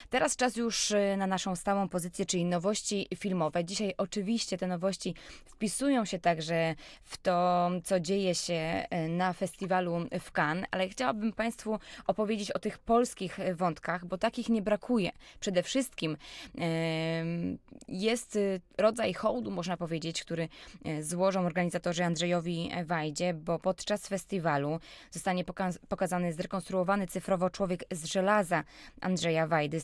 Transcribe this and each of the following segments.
Teraz czas już na naszą stałą pozycję, czyli nowości filmowe. Dzisiaj oczywiście te nowości wpisują się także w to, co dzieje się na festiwalu w Cannes, ale chciałabym Państwu opowiedzieć o tych polskich wątkach, bo takich nie brakuje. Przede wszystkim jest rodzaj hołdu, można powiedzieć, który złożą organizatorzy Andrzejowi Wajdzie, bo podczas festiwalu zostanie pokazany zrekonstruowany cyfrowo Człowiek z żelaza Andrzeja Wajdy z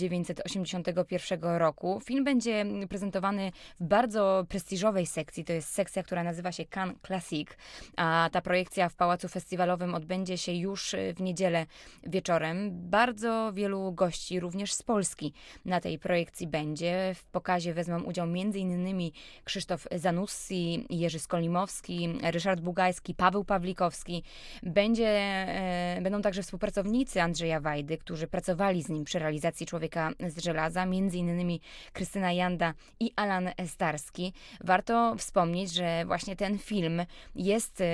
1981 roku. Film będzie prezentowany w bardzo prestiżowej sekcji. To jest sekcja, która nazywa się Cannes Classic, a ta projekcja w Pałacu Festiwalowym odbędzie się już w niedzielę wieczorem. Bardzo wielu gości, również z Polski, na tej projekcji będzie. W pokazie wezmą udział m.in. Krzysztof Zanussi, Jerzy Skolimowski, Ryszard Bugajski, Paweł Pawlikowski. Będą także współpracownicy Andrzeja Wajdy, którzy pracowali z nim przy realizacji Człowieka z żelaza, m.in. Krystyna Janda i Alan Starski. Warto wspomnieć, że właśnie ten film jest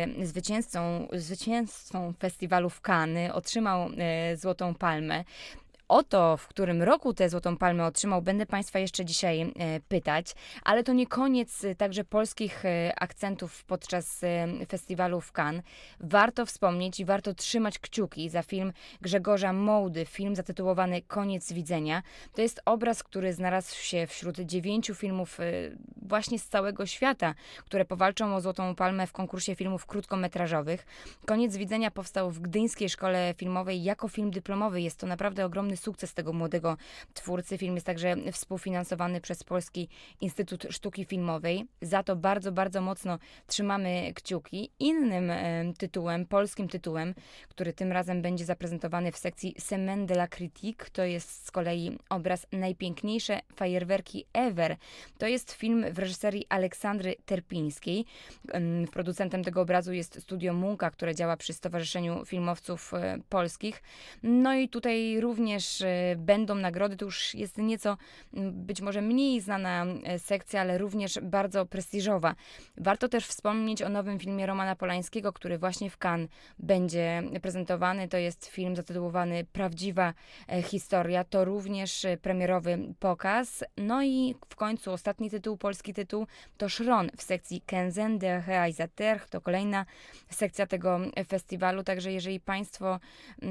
zwycięzcą festiwalu w Cannes, otrzymał Złotą Palmę. O to, w którym roku tę Złotą Palmę otrzymał, będę Państwa jeszcze dzisiaj pytać, ale to nie koniec także polskich akcentów podczas festiwalu w Cannes. Warto wspomnieć i warto trzymać kciuki za film Grzegorza Mołdy, film zatytułowany Koniec widzenia. To jest obraz, który znalazł się wśród 9 filmów właśnie z całego świata, które powalczą o Złotą Palmę w konkursie filmów krótkometrażowych. Koniec widzenia powstał w Gdyńskiej Szkole Filmowej jako film dyplomowy. Jest to naprawdę ogromny sukces tego młodego twórcy. Film jest także współfinansowany przez Polski Instytut Sztuki Filmowej. Za to bardzo, bardzo mocno trzymamy kciuki. Innym tytułem, polskim tytułem, który tym razem będzie zaprezentowany w sekcji Semaine de la Critique, to jest z kolei obraz Najpiękniejsze fajerwerki ever. To jest film w reżyserii Aleksandry Terpińskiej. Producentem tego obrazu jest Studio Munka, które działa przy Stowarzyszeniu Filmowców Polskich. No i tutaj również będą nagrody. To już jest nieco być może mniej znana sekcja, ale również bardzo prestiżowa. Warto też wspomnieć o nowym filmie Romana Polańskiego, który właśnie w Cannes będzie prezentowany. To jest film zatytułowany Prawdziwa historia. To również premierowy pokaz. No i w końcu ostatni tytuł, polski tytuł, to Szron w sekcji Quinzaine de Réalisateurs. To kolejna sekcja tego festiwalu. Także jeżeli Państwo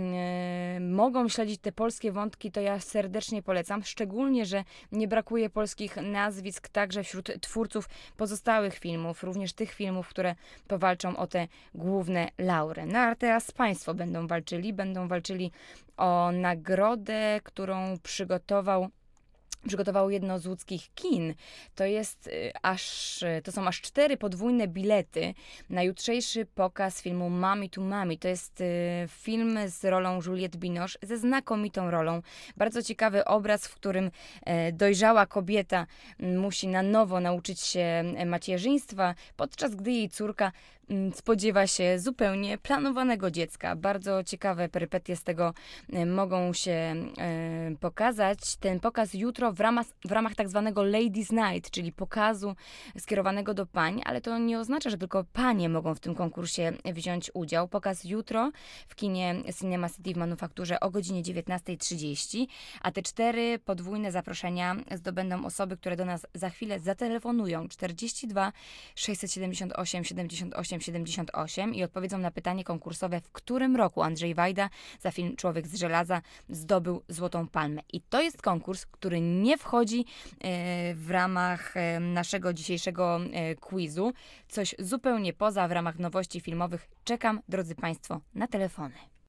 mogą śledzić te polskie wątki, to ja serdecznie polecam. Szczególnie, że nie brakuje polskich nazwisk także wśród twórców pozostałych filmów, również tych filmów, które powalczą o te główne laury. No a teraz Państwo będą walczyli o nagrodę, którą przygotowało jedno z łódzkich kin. To są aż 4 podwójne bilety na jutrzejszy pokaz filmu Mommy to Mommy. To jest film z rolą Juliette Binoche, ze znakomitą rolą. Bardzo ciekawy obraz, w którym dojrzała kobieta musi na nowo nauczyć się macierzyństwa, podczas gdy jej córka spodziewa się zupełnie planowanego dziecka. Bardzo ciekawe perypetie z tego mogą się pokazać. Ten pokaz jutro w ramach tak zwanego Ladies Night, czyli pokazu skierowanego do pań, ale to nie oznacza, że tylko panie mogą w tym konkursie wziąć udział. Pokaz jutro w kinie Cinema City w Manufakturze o godzinie 19:30, a te 4 podwójne zaproszenia zdobędą osoby, które do nas za chwilę zatelefonują 42 678 78 78 i odpowiedzą na pytanie konkursowe, w którym roku Andrzej Wajda za film Człowiek z żelaza zdobył Złotą Palmę. I to jest konkurs, który nie wchodzi w ramach naszego dzisiejszego quizu. Coś zupełnie poza, w ramach nowości filmowych. Czekam, drodzy Państwo, na telefony.